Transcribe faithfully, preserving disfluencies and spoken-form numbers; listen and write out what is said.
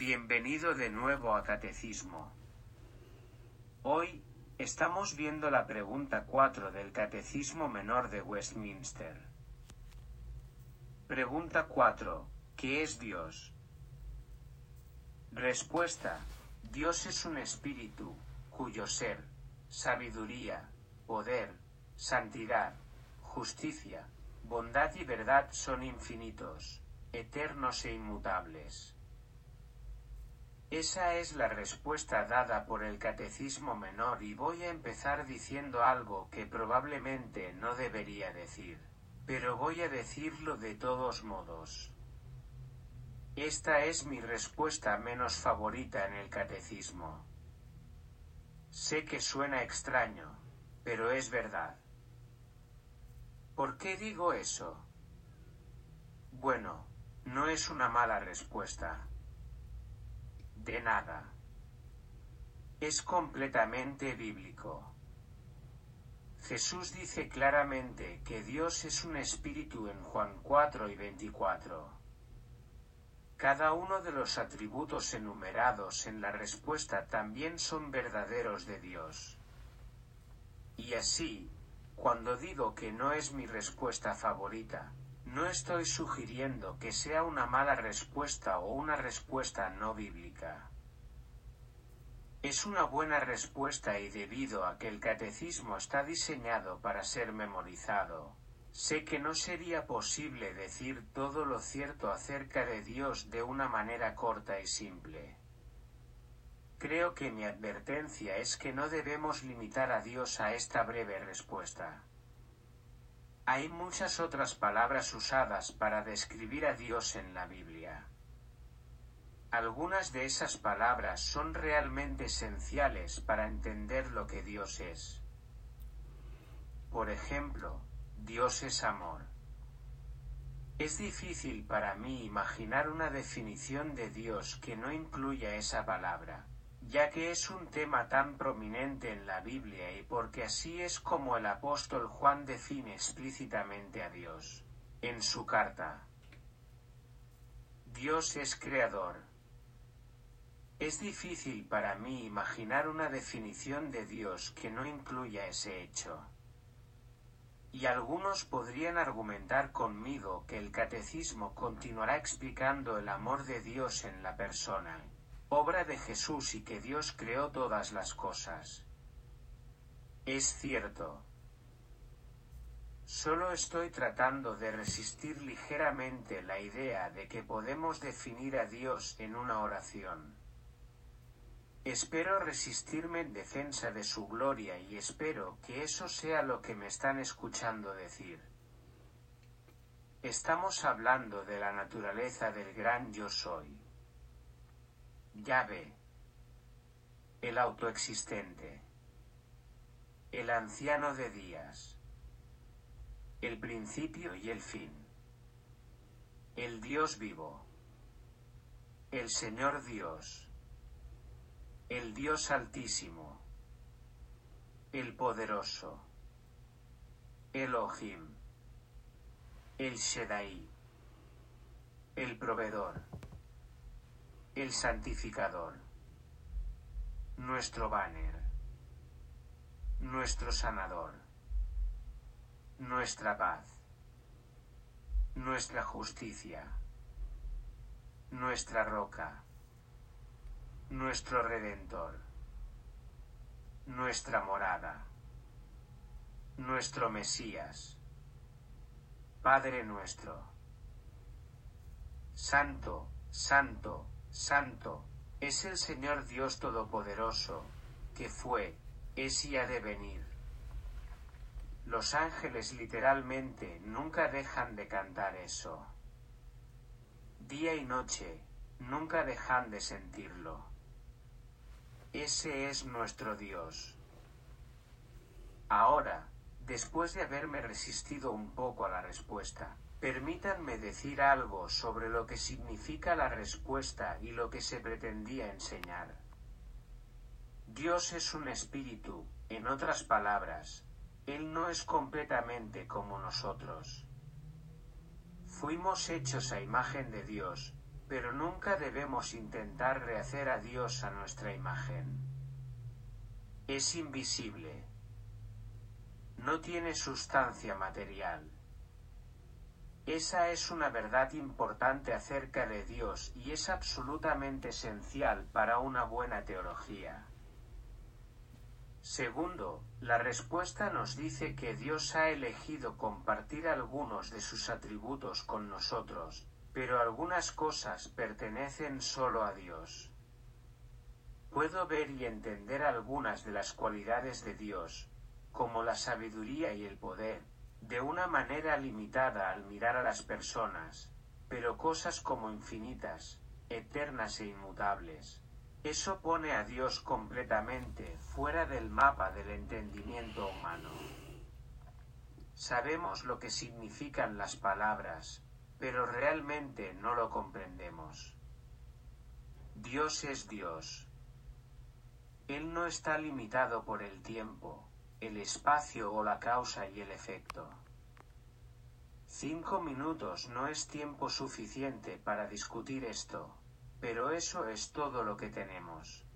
Bienvenido de nuevo a Catecismo. Hoy estamos viendo la pregunta cuatro del Catecismo Menor de Westminster. Pregunta cuatro. ¿Qué es Dios? Respuesta. Dios es un espíritu, cuyo ser, sabiduría, poder, santidad, justicia, bondad y verdad son infinitos, eternos e inmutables. Esa es la respuesta dada por el Catecismo Menor y voy a empezar diciendo algo que probablemente no debería decir, pero voy a decirlo de todos modos. Esta es mi respuesta menos favorita en el Catecismo. Sé que suena extraño, pero es verdad. ¿Por qué digo eso? Bueno, no es una mala respuesta. De nada. Es completamente bíblico. Jesús dice claramente que Dios es un espíritu en Juan cuatro y veinticuatro. Cada uno de los atributos enumerados en la respuesta también son verdaderos de Dios. Y así, cuando digo que no es mi respuesta favorita, no estoy sugiriendo que sea una mala respuesta o una respuesta no bíblica. Es una buena respuesta y debido a que el catecismo está diseñado para ser memorizado, sé que no sería posible decir todo lo cierto acerca de Dios de una manera corta y simple. Creo que mi advertencia es que no debemos limitar a Dios a esta breve respuesta. Hay muchas otras palabras usadas para describir a Dios en la Biblia. Algunas de esas palabras son realmente esenciales para entender lo que Dios es. Por ejemplo, Dios es amor. Es difícil para mí imaginar una definición de Dios que no incluya esa palabra, ya que es un tema tan prominente en la Biblia y porque así es como el apóstol Juan define explícitamente a Dios, en su carta. Dios es creador. Es difícil para mí imaginar una definición de Dios que no incluya ese hecho. Y algunos podrían argumentar conmigo que el catecismo continuará explicando el amor de Dios en la persona, obra de Jesús y que Dios creó todas las cosas. Es cierto. Solo estoy tratando de resistir ligeramente la idea de que podemos definir a Dios en una oración. Espero resistirme en defensa de su gloria y espero que eso sea lo que me están escuchando decir. Estamos hablando de la naturaleza del gran yo soy. Yahvé, el autoexistente, el anciano de días, el principio y el fin, el Dios vivo, el Señor Dios, el Dios altísimo, el poderoso, Elohim, el Shaddai, el proveedor, el santificador, nuestro banner, nuestro sanador, nuestra paz, nuestra justicia, nuestra roca, nuestro redentor, nuestra morada, nuestro Mesías, Padre nuestro. Santo, santo, santo, es el Señor Dios Todopoderoso, que fue, es y ha de venir. Los ángeles literalmente nunca dejan de cantar eso. Día y noche, nunca dejan de sentirlo. Ese es nuestro Dios. Ahora, después de haberme resistido un poco a la respuesta, permítanme decir algo sobre lo que significa la respuesta y lo que se pretendía enseñar. Dios es un espíritu, en otras palabras, Él no es completamente como nosotros. Fuimos hechos a imagen de Dios, pero nunca debemos intentar rehacer a Dios a nuestra imagen. Es invisible. No tiene sustancia material. Esa es una verdad importante acerca de Dios y es absolutamente esencial para una buena teología. Segundo, la respuesta nos dice que Dios ha elegido compartir algunos de sus atributos con nosotros, pero algunas cosas pertenecen solo a Dios. Puedo ver y entender algunas de las cualidades de Dios, como la sabiduría y el poder, de una manera limitada al mirar a las personas, pero cosas como infinitas, eternas e inmutables. Eso pone a Dios completamente fuera del mapa del entendimiento humano. Sabemos lo que significan las palabras, pero realmente no lo comprendemos. Dios es Dios. Él no está limitado por el tiempo, el espacio o la causa y el efecto. Cinco minutos no es tiempo suficiente para discutir esto, pero eso es todo lo que tenemos.